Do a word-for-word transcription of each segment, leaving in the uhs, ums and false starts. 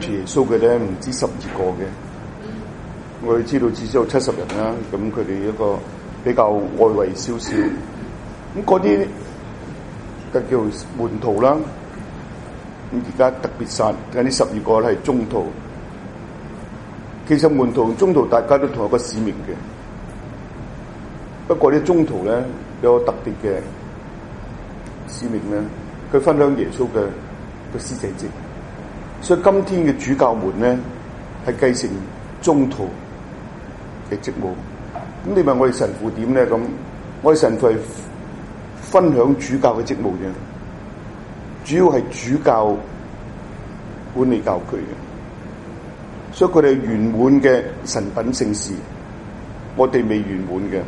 隨耶穌嘅咧唔止十二個嘅，我哋知道至少有七十人啦。咁佢哋一個比較外圍少少，咁嗰啲就叫門徒啦。咁而家特別殺緊啲十二個係宗徒。其實門徒同宗徒大家都同一個使命嘅，不過啲宗徒咧有個特別嘅使命咧，佢分享耶穌嘅個司祭職。所以今天嘅主教們咧係繼承宗徒嘅職務。咁你問我哋神父點咧？咁我哋神父係分享主教嘅職務嘅，主要係主教管理教區嘅。所以佢哋圓滿嘅神品聖事，我哋未圓滿嘅，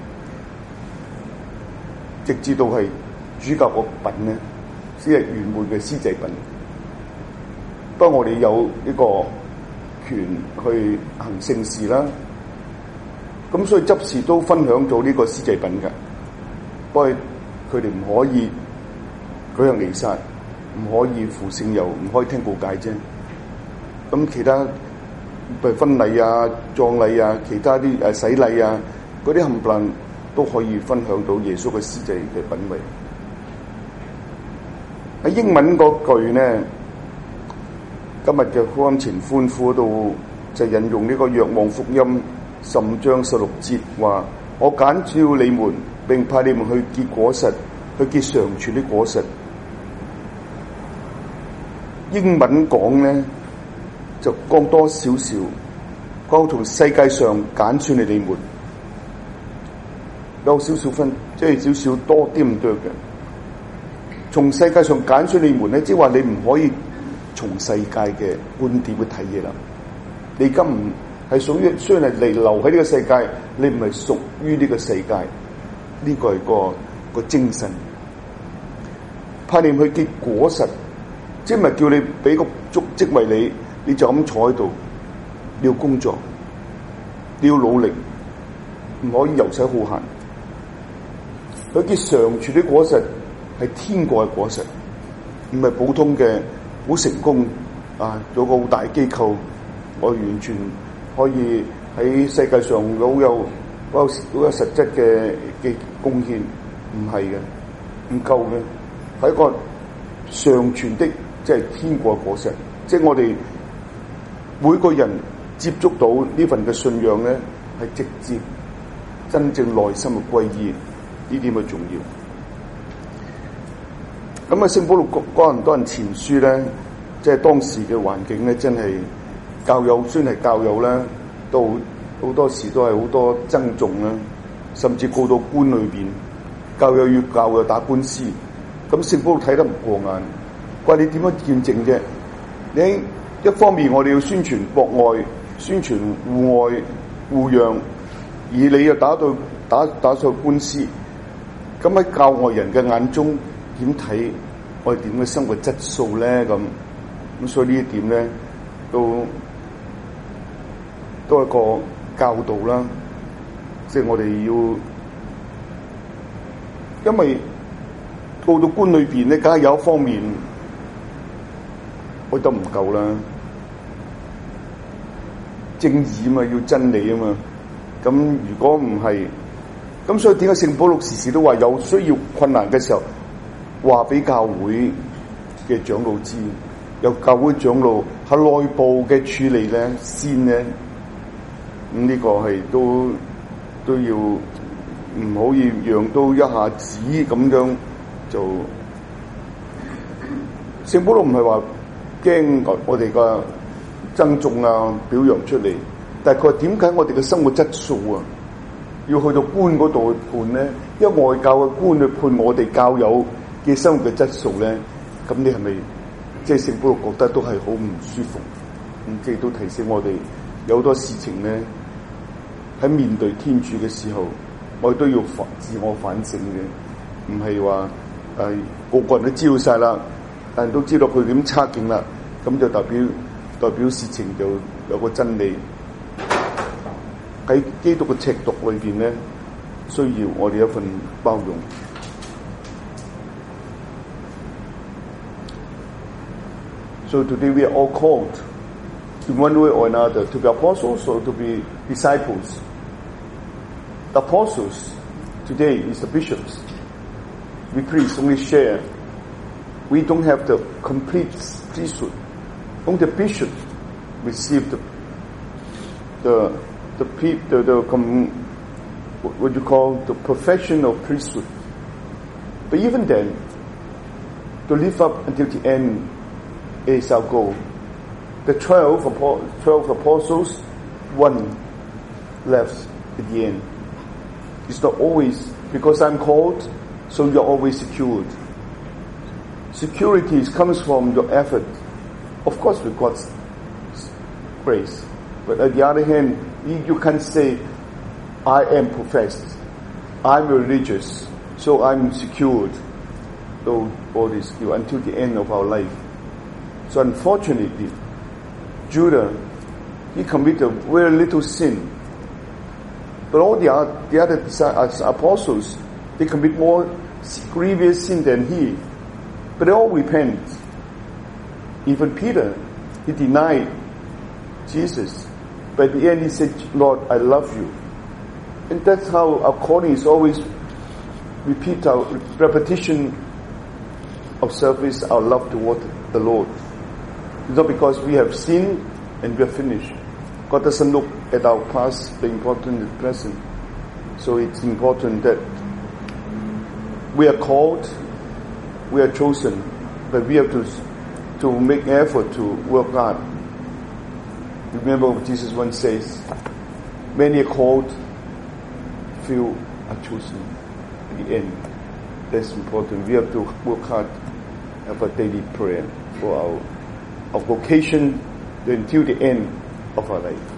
直至到係主教個品咧，先係圓滿嘅司祭品。不過我哋有呢個權去行聖事啦，咁所以執事都分享咗呢個司祭品嘅。不過佢哋唔可以舉行彌撒，唔可以付聖油，唔可以聽告解啫。咁其他譬如婚禮啊、葬禮啊、其他啲誒洗禮啊，嗰啲冚唪唥都可以分享到耶穌嘅司祭嘅品位。喺英文嗰句咧，今日嘅福音前歡呼度就引用呢個若望福音十五章十六節話：我揀召你們，並派你們去結果實，去結常存的果實。英文講咧，就講多少少，講從世界上揀選你哋們，有少少分，即係少少多啲唔多嘅。從世界上揀選你們咧，即係話你唔可以從世界嘅觀點去睇嘢啦。你而家唔係屬於，雖然係嚟留喺呢個世界，你唔係屬於呢個世界。呢、這個係個個精神，派你去結果實，即係唔係叫你俾個足職為你。你就咁坐喺度，你要工作，你要努力，唔可以游手好閒。佢結常存啲果實係天國嘅果實，唔係普通嘅好成功啊！做個好大機構，我完全可以喺世界上好有好有好有實質嘅嘅貢獻，唔係嘅，唔夠嘅，係一個常存的，即係天國嘅果實，即係我哋。每個人接觸到呢份嘅信仰咧，係直接真正內心嘅歸依，呢點係重要。咁啊，聖保祿哥林多人前書咧，即係當時嘅環境咧，真係教友雖然係教友啦，都好多時都係好多爭訟啦，甚至告到官裏邊，教友與教友打官司。咁聖保祿睇得唔過眼，話你點樣見證啫？你一方面我哋要宣傳博愛、宣傳互愛互讓，而你又打到打打上官司，咁喺教外人嘅眼中點睇我哋點嘅生活質素咧？咁咁所以呢一點咧，都都係一個教導啦。即係我哋要，因為告到官裏邊咧，梗係有一方面我覺得唔夠啦。正義嘛，要真理啊嘛。咁如果唔係，咁所以點解聖保祿時時都話有需要困難嘅時候，話俾教會嘅長老知，有教會長老喺內部嘅處理咧先咧。咁呢個係都都要唔可以讓到一下子咁樣就。聖保祿唔係話驚我哋嘅爭訟啊，表揚出嚟，但係佢話點解我哋嘅生活質素啊，要去到官嗰度去判咧？因為外教嘅官去判我哋教友嘅生活嘅質素咧，咁你係咪即係聖保祿覺得都係好唔舒服？咁即係都提醒我哋有好多事情咧，喺面對天主嘅時候，我哋都要反自我反省嘅，唔係話誒個個人都知道晒啦，但係都知道佢點差勁啦，咁就代表。代表事情就有個真理喺基督嘅尺度裏邊咧，需要我哋一份包容。So today we are all called in one way or another, to be apostles or to be disciples. The apostles today is the bishops. We priests only share. We don't have the complete priesthood. Only the bishop receive the the the the, the, the what you call the perfection of priesthood. But even then, to live up until the end is our goal. The twelve, twelve apostles, one left at the end. It's not always because I'm called, so you're always secured. Security comes from your effort. Of course, with God's grace. But on the other hand, you can't say, I am professed, I'm religious, so I'm secured. All, all this until the end of our life. So unfortunately, Judah, he committed very little sin. But all the other, the other apostles, they commit more grievous sin than he. But they all repent. Even Peter, he denied Jesus. But at the end he said, Lord, I love you. And that's how our calling is always repeat our repetition of service, our love toward the Lord. It's not because we have sinned and we are finished. God doesn't look at our past, but important at present. So it's important that we are called, we are chosen, but we have to to make effort to work hard. Remember what Jesus once says, many are called, few are chosen. In the end, that's important. We have to work hard, have a daily prayer for our, our vocation until the end of our life.